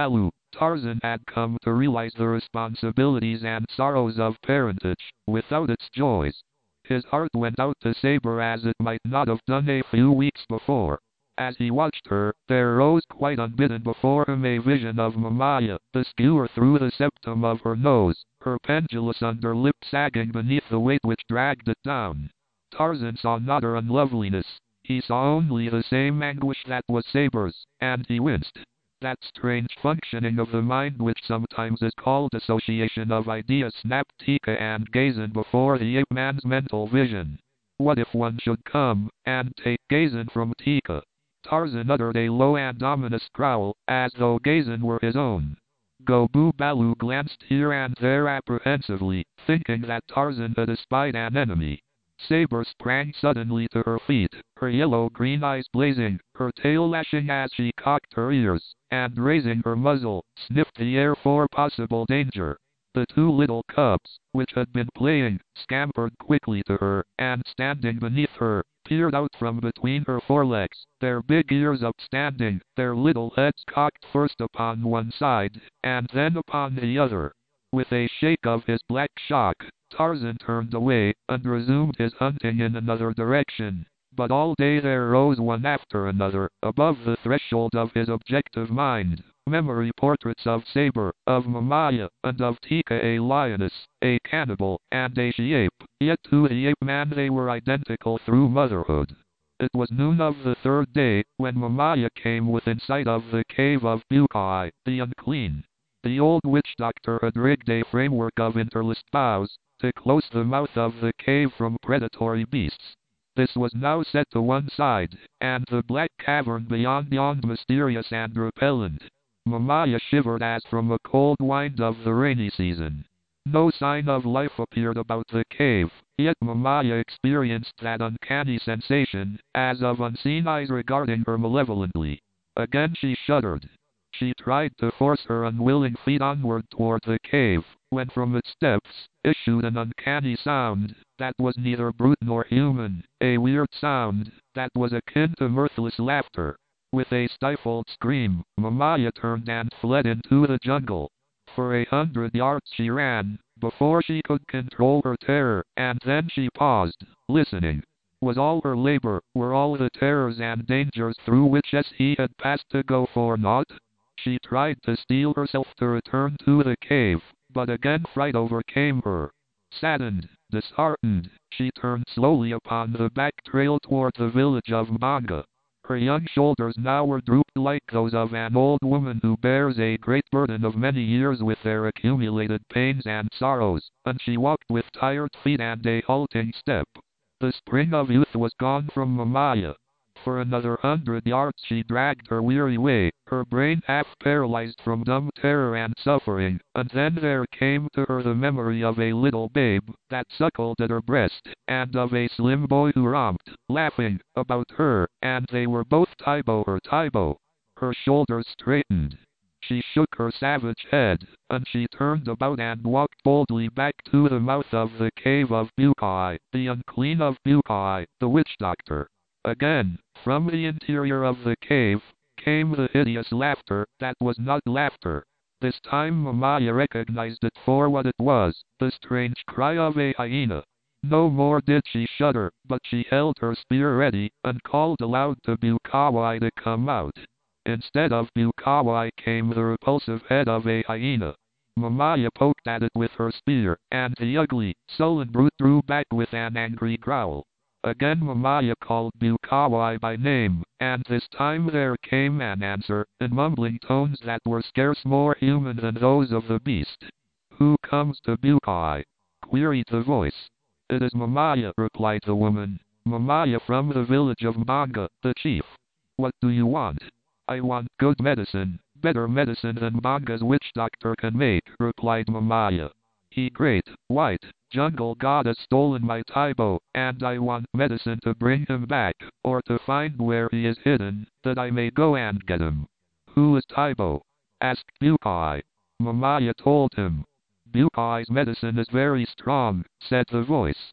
Tarzan had come to realize the responsibilities and sorrows of parentage, without its joys. His heart went out to Saber as it might not have done a few weeks before. As he watched her, there rose quite unbidden before him a vision of Mamaya, the skewer through the septum of her nose, her pendulous underlip sagging beneath the weight which dragged it down. Tarzan saw not her unloveliness. He saw only the same anguish that was Saber's, and he winced. That strange functioning of the mind which sometimes is called association of ideas snapped Tika and Gazan before the ape-man's mental vision. What if one should come and take Gazan from Tika? Tarzan uttered a low and ominous growl, as though Gazan were his own. Gobu Balu glanced here and there apprehensively, thinking that Tarzan had espied an enemy. Saber sprang suddenly to her feet, her yellow-green eyes blazing, her tail lashing as she cocked her ears, and raising her muzzle, sniffed the air for possible danger. The two little cubs, which had been playing, scampered quickly to her, and standing beneath her, peered out from between her forelegs, their big ears upstanding, their little heads cocked first upon one side, and then upon the other. With a shake of his black shock, Tarzan turned away, and resumed his hunting in another direction. But all day there rose one after another, above the threshold of his objective mind, memory portraits of Saber, of Mamaya, and of Tika, a lioness, a cannibal, and a she-ape, yet to the ape-man they were identical through motherhood. It was noon of the third day, when Mamaya came within sight of the cave of Bukai, the unclean. The old witch doctor had rigged a framework of interlaced boughs, to close the mouth of the cave from predatory beasts. This was now set to one side, and the black cavern beyond yawned mysterious and repellent. Mamaya shivered as from a cold wind of the rainy season. No sign of life appeared about the cave, yet Mamaya experienced that uncanny sensation, as of unseen eyes regarding her malevolently. Again she shuddered. She tried to force her unwilling feet onward toward the cave, when from its depths issued an uncanny sound that was neither brute nor human, a weird sound that was akin to mirthless laughter. With a stifled scream, Mamaya turned and fled into the jungle. For 100 yards she ran, before she could control her terror, and then she paused, listening. Was all her labor, were all the terrors and dangers through which he had passed to go for naught? She tried to steel herself to return to the cave, but again fright overcame her. Saddened, disheartened, she turned slowly upon the back trail toward the village of Mbanga. Her young shoulders now were drooped like those of an old woman who bears a great burden of many years with their accumulated pains and sorrows, and she walked with tired feet and a halting step. The spring of youth was gone from Mamaya. For another 100 yards she dragged her weary way, her brain half paralyzed from dumb terror and suffering, and then there came to her the memory of a little babe that suckled at her breast, and of a slim boy who romped, laughing, about her, and they were both Tybo or Tybo. Her shoulders straightened. She shook her savage head, and she turned about and walked boldly back to the mouth of the cave of Bukai, the unclean of Bukai, the witch doctor. Again, from the interior of the cave, came the hideous laughter that was not laughter. This time Mamaya recognized it for what it was, the strange cry of a hyena. No more did she shudder, but she held her spear ready, and called aloud to Bukawai to come out. Instead of Bukawai came the repulsive head of a hyena. Mamaya poked at it with her spear, and the ugly, sullen brute drew back with an angry growl. Again Mamaya called Bukawai by name, and this time there came an answer, in mumbling tones that were scarce more human than those of the beast. "Who comes to Bukai?" queried the voice. "It is Mamaya," replied the woman. "Mamaya from the village of Mbanga, the chief." "What do you want?" "I want good medicine, better medicine than Mbanga's witch doctor can make," replied Mamaya. "He great, white, jungle god has stolen my Tybo, and I want medicine to bring him back, or to find where he is hidden, that I may go and get him." "Who is Tybo?" asked Bukai. Mamaya told him. "Bukai's medicine is very strong," said the voice.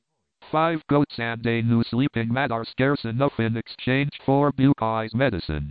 5 goats and a new sleeping mat are scarce enough in exchange for Bukai's medicine.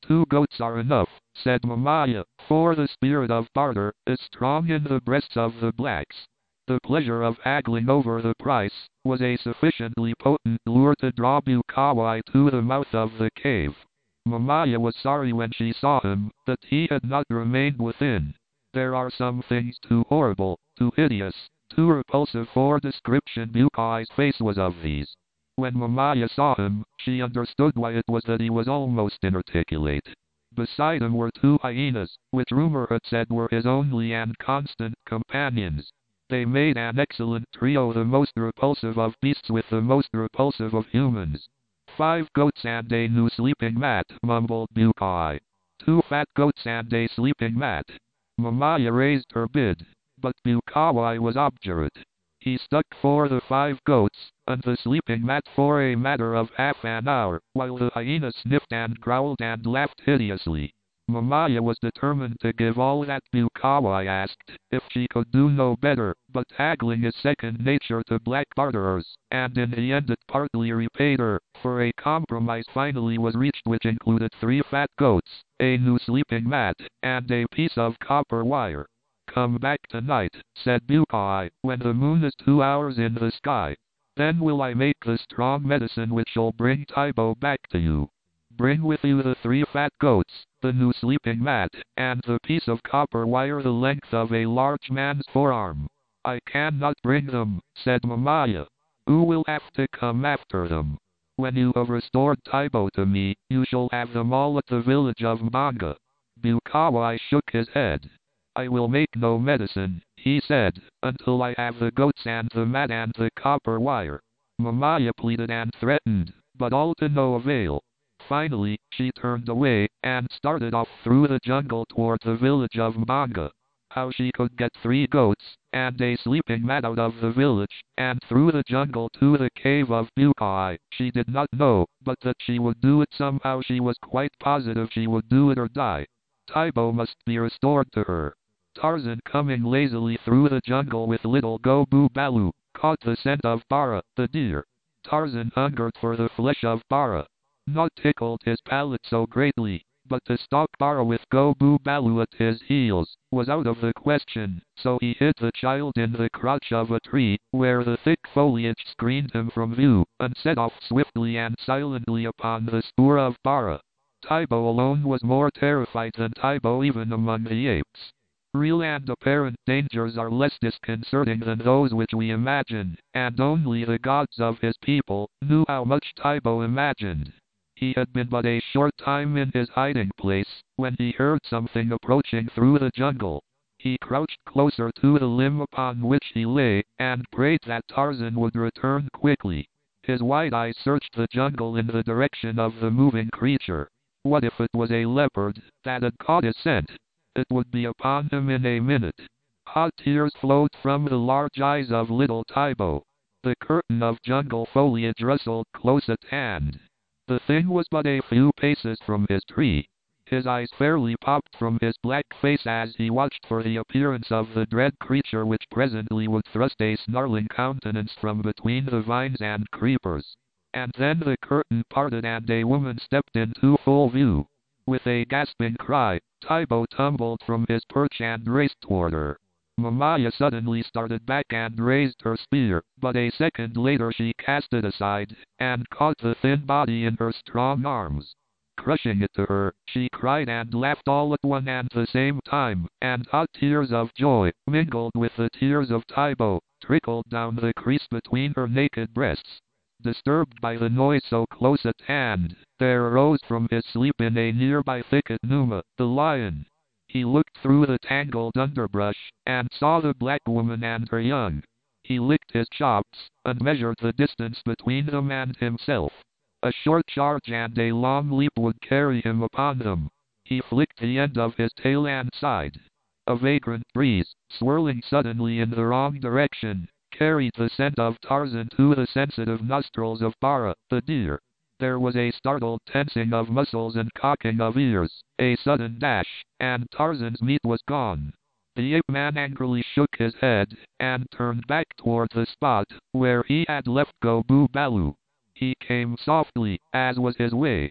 2 goats are enough, said Mamaya, for the spirit of barter is strong in the breasts of the blacks. The pleasure of haggling over the price was a sufficiently potent lure to draw Bukawai to the mouth of the cave. Mamaya was sorry when she saw him that he had not remained within. There are some things too horrible, too hideous, too repulsive for description. Bukawai's face was of these. When Mamaya saw him, she understood why it was that he was almost inarticulate. Beside him were 2 hyenas, which rumor had said were his only and constant companions. They made an excellent trio, the most repulsive of beasts with the most repulsive of humans. 5 goats and a new sleeping mat, mumbled Bukawai. 2 fat goats and a sleeping mat. Mamaya raised her bid, but Bukawai was obdurate. He stuck for the 5 goats, and the sleeping mat for a matter of half an hour, while the hyena sniffed and growled and laughed hideously. Mamaya was determined to give all that Bukawai asked, if she could do no better, but haggling is second nature to black barterers, and in the end it partly repaid her, for a compromise finally was reached which included 3 fat goats, a new sleeping mat, and a piece of copper wire. Come back tonight, said Bukawai, when the moon is 2 hours in the sky. Then will I make the strong medicine which shall bring Taibo back to you. Bring with you the 3 fat goats, the new sleeping mat, and the piece of copper wire the length of a large man's forearm. I cannot bring them, said Mamaya. Who will have to come after them? When you have restored Taibo to me, you shall have them all at the village of Mbanga. Bukawai shook his head. I will make no medicine, he said, until I have the goats and the mat and the copper wire. Mamaya pleaded and threatened, but all to no avail. Finally, she turned away, and started off through the jungle toward the village of Mbanga. How she could get 3 goats, and a sleeping mat out of the village, and through the jungle to the cave of Bukawai, she did not know, but that she would do it somehow. She was quite positive she would do it or die. Taibo must be restored to her. Tarzan, coming lazily through the jungle with little Gobu Balu, caught the scent of Bara, the deer. Tarzan hungered for the flesh of Bara. Not tickled his palate so greatly, but to stalk Bara with Gobu Balu at his heels was out of the question, so he hid the child in the crotch of a tree, where the thick foliage screened him from view, and set off swiftly and silently upon the spoor of Bara. Taibo alone was more terrified than Taibo even among the apes. Real and apparent dangers are less disconcerting than those which we imagine, and only the gods of his people knew how much Taibo imagined. He had been but a short time in his hiding place, when he heard something approaching through the jungle. He crouched closer to the limb upon which he lay, and prayed that Tarzan would return quickly. His wide eyes searched the jungle in the direction of the moving creature. What if it was a leopard that had caught his scent? It would be upon him in a minute. Hot tears flowed from the large eyes of little Taibo. The curtain of jungle foliage rustled close at hand. The thing was but a few paces from his tree. His eyes fairly popped from his black face as he watched for the appearance of the dread creature which presently would thrust a snarling countenance from between the vines and creepers. And then the curtain parted and a woman stepped into full view. With a gasping cry, Taibo tumbled from his perch and raced toward her. Mamaya suddenly started back and raised her spear, but a second later she cast it aside, and caught the thin body in her strong arms. Crushing it to her, she cried and laughed all at one and the same time, and hot tears of joy, mingled with the tears of Taibo, trickled down the crease between her naked breasts. Disturbed by the noise so close at hand, there arose from his sleep in a nearby thicket Numa, the lion. He looked through the tangled underbrush, and saw the black woman and her young. He licked his chops, and measured the distance between them and himself. A short charge and a long leap would carry him upon them. He flicked the end of his tail and sighed. A vagrant breeze, swirling suddenly in the wrong direction, carried the scent of Tarzan to the sensitive nostrils of Bara, the deer. There was a startled tensing of muscles and cocking of ears, a sudden dash, and Tarzan's meat was gone. The ape-man angrily shook his head, and turned back toward the spot where he had left Gobu Balu. He came softly, as was his way.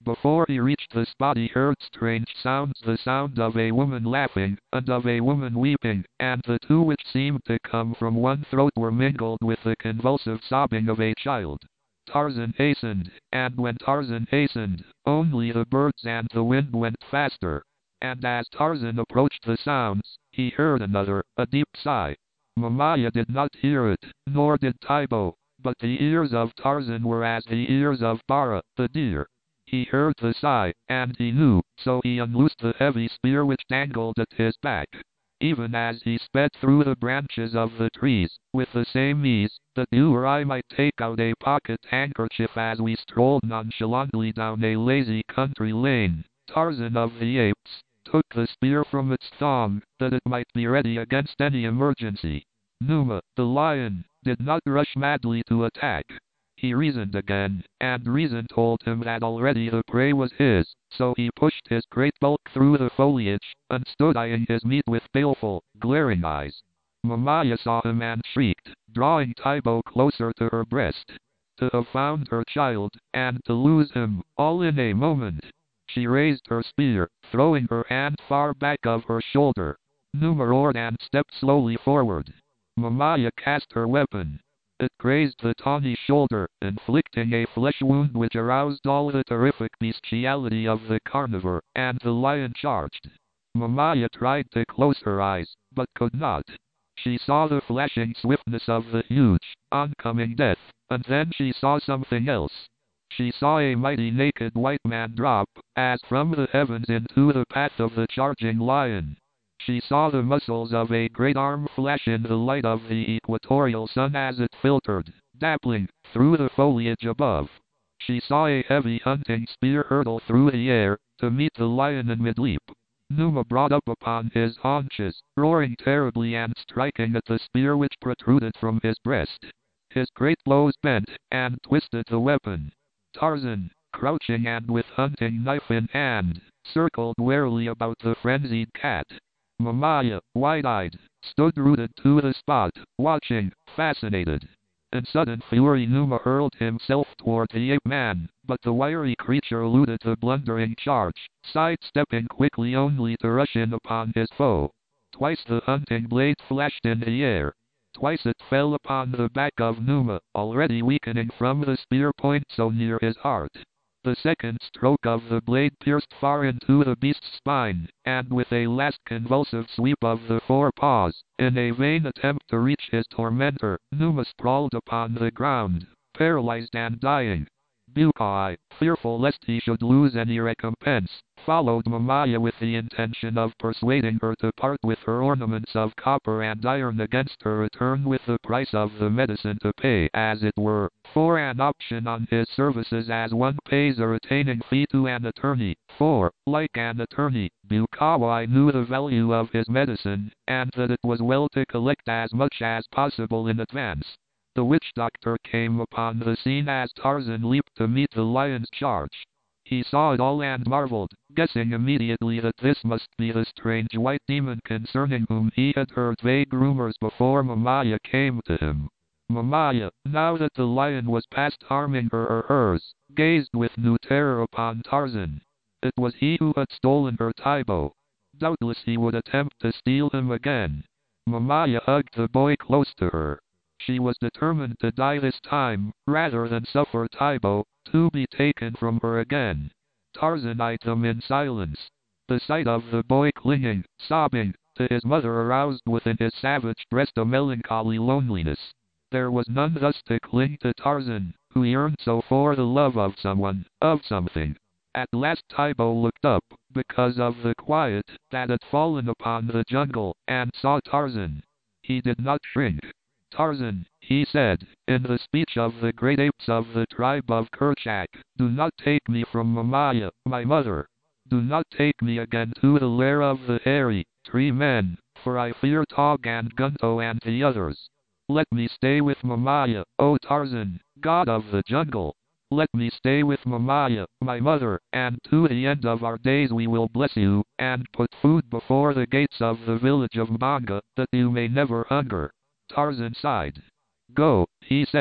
Before he reached the spot he heard strange sounds, the sound of a woman laughing, and of a woman weeping, and the two which seemed to come from one throat were mingled with the convulsive sobbing of a child. Tarzan hastened, and when Tarzan hastened, only the birds and the wind went faster. And as Tarzan approached the sounds, he heard another, a deep sigh. Mamaya did not hear it, nor did Tibo, but the ears of Tarzan were as the ears of Bara, the deer. He heard the sigh, and he knew, so he unloosed the heavy spear which dangled at his back. Even as he sped through the branches of the trees, with the same ease that you or I might take out a pocket handkerchief as we strolled nonchalantly down a lazy country lane, Tarzan of the Apes took the spear from its thong, that it might be ready against any emergency. Numa, the lion, did not rush madly to attack. He reasoned again, and reason told him that already the prey was his, so he pushed his great bulk through the foliage, and stood eyeing his meat with baleful, glaring eyes. Mamaya saw him and shrieked, drawing Tibo closer to her breast. To have found her child, and to lose him, all in a moment. She raised her spear, throwing her hand far back of her shoulder. Numa roared and stepped slowly forward. Mamaya cast her weapon. It grazed the tawny shoulder, inflicting a flesh wound which aroused all the terrific bestiality of the carnivore, and the lion charged. Mamaya tried to close her eyes, but could not. She saw the flashing swiftness of the huge, oncoming death, and then she saw something else. She saw a mighty naked white man drop, as from the heavens into the path of the charging lion. She saw the muscles of a great arm flash in the light of the equatorial sun as it filtered, dappling, through the foliage above. She saw a heavy hunting spear hurtle through the air, to meet the lion in mid-leap. Numa brought up upon his haunches, roaring terribly and striking at the spear which protruded from his breast. His great blows bent, and twisted the weapon. Tarzan, crouching and with hunting knife in hand, circled warily about the frenzied cat. Mamaya, wide-eyed, stood rooted to the spot, watching, fascinated. In sudden fury Numa hurled himself toward the ape-man, but the wiry creature eluded the blundering charge, sidestepping quickly only to rush in upon his foe. Twice the hunting blade flashed in the air. Twice it fell upon the back of Numa, already weakening from the spear point so near his heart. The second stroke of the blade pierced far into the beast's spine, and with a last convulsive sweep of the forepaws, in a vain attempt to reach his tormentor, Numa sprawled upon the ground, paralyzed and dying. Bukai, fearful lest he should lose any recompense, followed Mamaya with the intention of persuading her to part with her ornaments of copper and iron against her return with the price of the medicine to pay, as it were, for an option on his services as one pays a retaining fee to an attorney, for, like an attorney, Bukawai knew the value of his medicine, and that it was well to collect as much as possible in advance. The witch doctor came upon the scene as Tarzan leaped to meet the lion's charge. He saw it all and marveled, guessing immediately that this must be the strange white demon concerning whom he had heard vague rumors before Mamaya came to him. Mamaya, now that the lion was past harming her or hers, gazed with new terror upon Tarzan. It was he who had stolen her Tibo. Doubtless he would attempt to steal him again. Mamaya hugged the boy close to her. She was determined to die this time, rather than suffer Tibo to be taken from her again. Tarzan eyed him in silence. The sight of the boy clinging, sobbing, to his mother aroused within his savage breast a melancholy loneliness. There was none thus to cling to Tarzan, who yearned so for the love of someone, of something. At last Tibo looked up, because of the quiet that had fallen upon the jungle, and saw Tarzan. He did not shrink. Tarzan, he said, in the speech of the great apes of the tribe of Kerchak, do not take me from Mamaya, my mother. Do not take me again to the lair of the hairy, tree men, for I fear Tog and Gunto and the others. Let me stay with Mamaya, O Tarzan, god of the jungle. Let me stay with Mamaya, my mother, and to the end of our days we will bless you, and put food before the gates of the village of Manga, that you may never hunger. Tarzan sighed. Go, he said,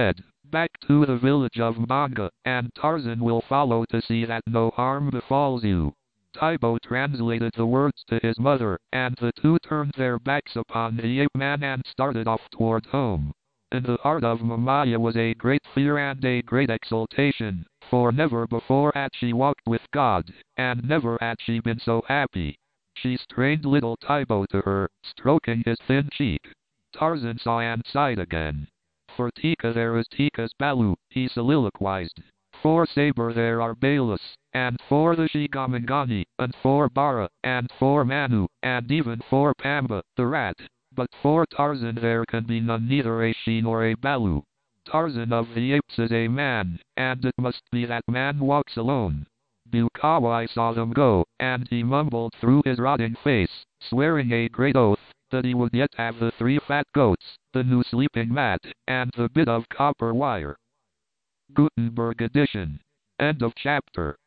back to the village of Manga, and Tarzan will follow to see that no harm befalls you." Tibo translated the words to his mother, and the two turned their backs upon the ape man and started off toward home. In the heart of Mamaya was a great fear and a great exultation, for never before had she walked with God, and never had she been so happy. She strained little Tibo to her, stroking his thin cheek. Tarzan saw and sighed again. "For Tika there is Tika's Balu," he soliloquized. "For Saber there are Balus, and for the Shigamangani, and for Bara, and for Manu, and even for Pamba, the rat. But for Tarzan there can be none, neither a she nor a Balu. Tarzan of the Apes is a man, and it must be that man walks alone." Bukawai saw them go, and he mumbled through his rotting face, swearing a great oath, that he would yet have the 3 fat goats, the new sleeping mat, and the bit of copper wire. Gutenberg edition. End of chapter.